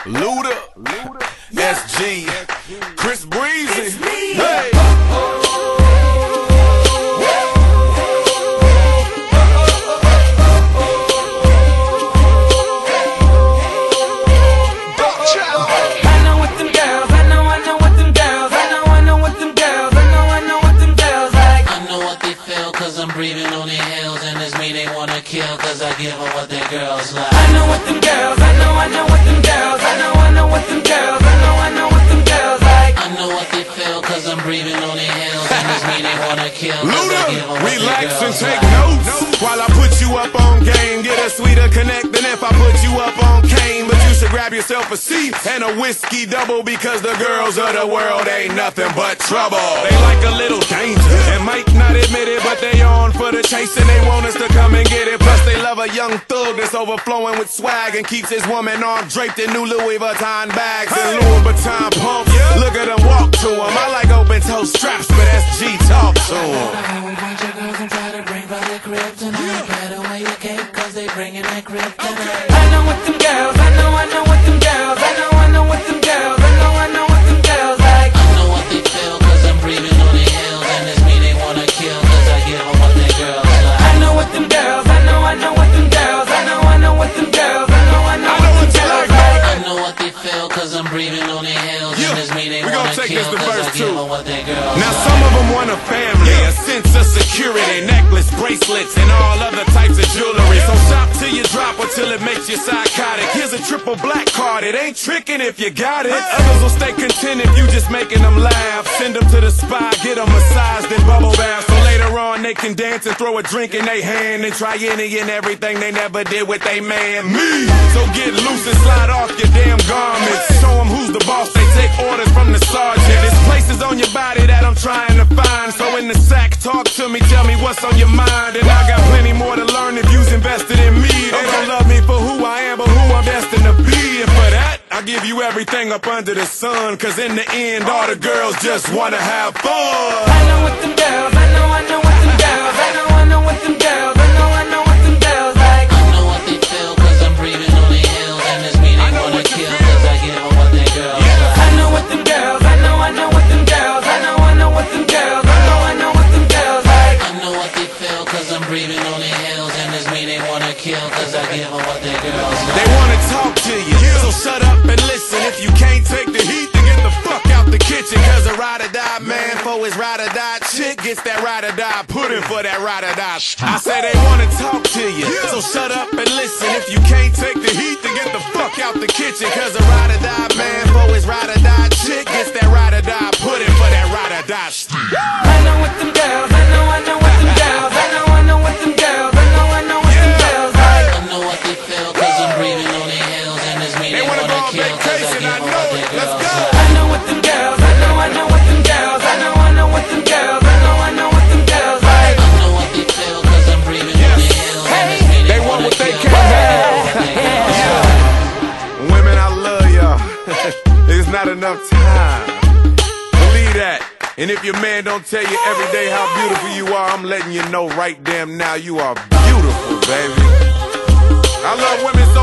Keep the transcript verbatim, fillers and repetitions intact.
Luda, S G, Chris Breezy. Hey. I'm breathing on their heels, and it's me they wanna kill, cause I give them what their girls like. I know what them girls, I know, I know what them girls, I know, I know what them girls, I know, I know what them girls like. I know what they feel, cause I'm breathing on their heels, and it's me they wanna kill, cause Luda, I give them what relax their and girls take like. notes while I put you up on game. Get a sweeter connect than if I put you up on cane. But you should grab yourself a seat and a whiskey double, because the girls of the world ain't nothing but trouble. They like a little danger and might not admit it, but they on for the chase and they want us to come and get it. Plus they love a young thug that's overflowing with swag and keeps his woman arm draped in new Louis Vuitton bags and Louis Vuitton pumps. Look at them walk to him. I like open toe straps, but S G talk to him. How a bunch of girls and try to bring back their kryptonite. Better wear your cape, cause they bringing that kryptonite. I know what them girls, I know, I know what them girls, I know, I know what them girls, I know, I know what them girls like. I know what they feel, cause I'm breathing on their heels, and it's me they wanna kill, cause I give them what their girls like. I know what them girls, I know, I know what them girls, I know, I know what them girls, I know, I know what them girls like. I know what they feel, cause I'm breathing on their heels, and it's me they wanna kill, cause I give them what their girls like. Now some of them want a family, a sense of security, necklace, bracelets, and all other types of jewelry. So shop till you drop or till it makes you psychotic. Here's a triple black card, it ain't tricking if you got it. Others will stay content if you just making them laugh. Send them to the spa, get them massaged and bubble bath, so later on they can dance and throw a drink in their hand and try any and everything they never did with they man, me. So get loose and slide off your damn garments. Show them who's the boss, they take orders from the sergeant. There's places on your body that I'm trying to find, so in the sack, talk to me, tell me what's on your mind. And I got plenty more to learn if you's invested in me. They don't love me for who I am, but who I'm destined to be. And for that, I give you everything up under the sun, cause in the end, all the girls just wanna have fun. I know what them girls, I know, I know what them girls, I know, I know what them girls, I know, I know what them girls like. I know what they feel, cause I'm breathing on their heels, and it's me they wanna kill, cause I give them what their girls like. I know what them girls, I know, I know what them girls, I know, I know what them girls, I know, I know what them girls like. I know what they feel, cause I'm breathing on their heels, and it's me they wanna kill, cause I give them what their girls like. They wanna talk to you, so shut up and listen. If you can't take the heat, then get the fuck out the kitchen, cause a ride or die man for his ride or die chick gets that ride or die pudding for that ride or die. I say they wanna talk to you, so shut up and listen. If you can't take the heat, then get the fuck out the kitchen, cause a ride or die man for his ride or die chick gets that ride or die pudding for that ride or die. I know what them girls, I know, I know what them girls, I know, I know what them girls, I know, I know what them girls like. I know what they feel, cause I'm breathing on their heels, and it's me they, They wanna wanna go on kill, cause I vacation, give I them know what it. their Let's girls go. like. I know what them girls, I know, I know what them girls, I know, I know what them girls, I know, I know what them girls like. I know what they feel, cause I'm breathing on their heels, and it's me They they want wanna what they kill, can't cause I have. give them what their girls Yeah. like. Women, I love y'all. There's not enough time. Believe that. And if your man don't tell you every day how beautiful you are, I'm letting you know right damn now you are beautiful, baby. I love women so